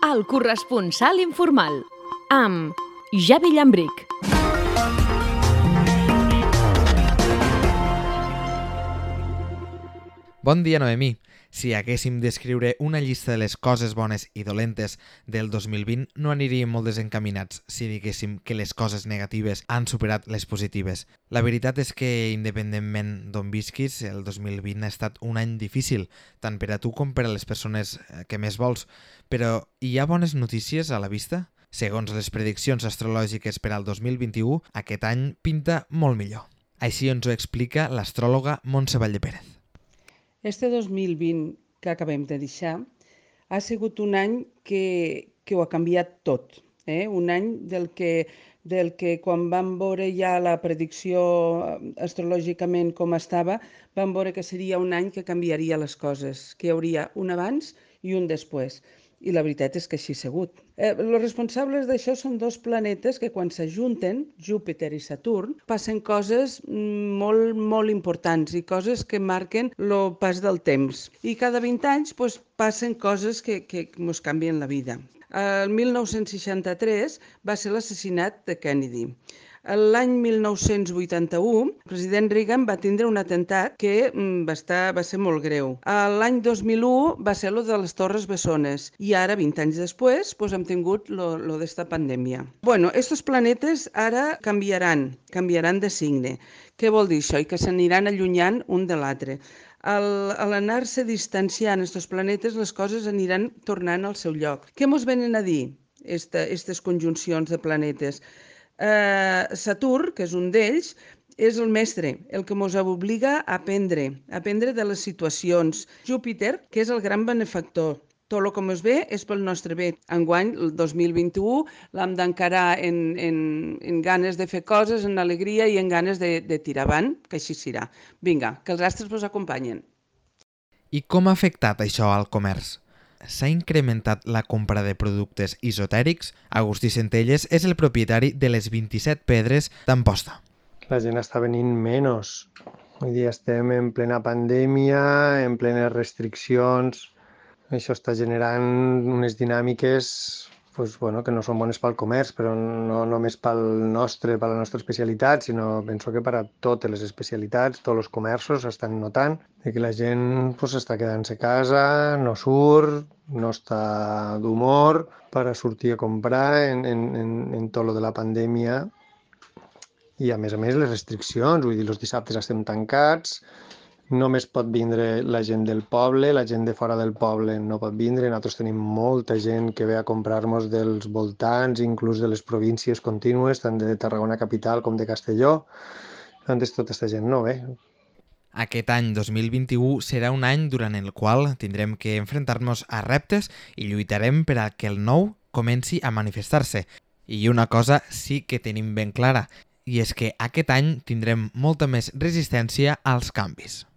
El corresponsal informal, amb Javi Llambric. Bon dia, Noemí. Si haguéssim d'escriure una llista de les coses bones i dolentes del 2020, no aniríem molt desencaminats si diguéssim que les coses negatives han superat les positives. La veritat és que, independentment d'on visquis, el 2020 ha estat un any difícil, tant per a tu com per a les persones que més vols. Però hi ha bones notícies a la vista? Segons les prediccions astrològiques per al 2021, aquest any pinta molt millor. Així ens ho explica l'astròloga Montse Batlle Pérez. Este 2020 que acabem de deixar ha sigut un any que ho ha canviat tot. Un any del que quan vam veure ja la predicció astrològicament com estava, vam veure que seria un any que canviaria les coses, que hi hauria un abans i un després. I la veritat és que així ha sigut. Els responsables d'això són dos planetes que quan s'ajunten, Júpiter i Saturn, passen coses molt, molt importants i coses que marquen el pas del temps. I cada 20 anys passen coses que ens canvien la vida. El 1963 va ser l'assassinat de Kennedy. L'any 1981, el president Reagan va tindre un atemptat que va ser molt greu. L'any 2001 va ser el de les Torres Bessones i ara, 20 anys després, hem tingut lo d'esta pandèmia. Estos planetes ara canviaran de signe. Què vol dir això? I que s'aniran allunyant un de l'altre. A l'anar-se distanciant estos planetes, les coses aniran tornant al seu lloc. Què ens venen a dir, aquestes conjuncions de planetes? Saturn, que és un d'ells, és el mestre, el que ens obliga a aprendre de les situacions. Júpiter, que és el gran benefactor. Tot el que ens ve és pel nostre bé. Enguany, el 2021, l'hem d'encarar en ganes de fer coses, en alegria i en ganes de tirar avant, que així serà. Vinga, que els astres vos acompanyen. I com ha afectat això al comerç? S'ha incrementat la compra de productes esotèrics? Agustí Centelles és el propietari de les 27 pedres d'Amposta. La gent està venint menys. Vull dir, estem en plena pandèmia, en plenes restriccions. Això està generant unes dinàmiques que no són bones pel comerç, però no només per la nostra especialitat, sinó penso que per a totes les especialitats, tots els comerços estan notant que la gent està quedant-se a casa, no surt, no està d'humor per a sortir a comprar en tot lo de la pandèmia. I a més les restriccions, vull dir, els dissabtes estem tancats, només pot vindre la gent del poble, la gent de fora del poble no pot vindre. Nosaltres tenim molta gent que ve a comprar-nos dels voltants, inclús de les províncies contínues, tant de Tarragona capital com de Castelló. Antes tota aquesta gent no ve. Aquest any 2021 serà un any durant el qual tindrem que enfrontar-nos a reptes i lluitarem per a que el nou comenci a manifestar-se. I una cosa sí que tenim ben clara, i és que aquest any tindrem molta més resistència als canvis.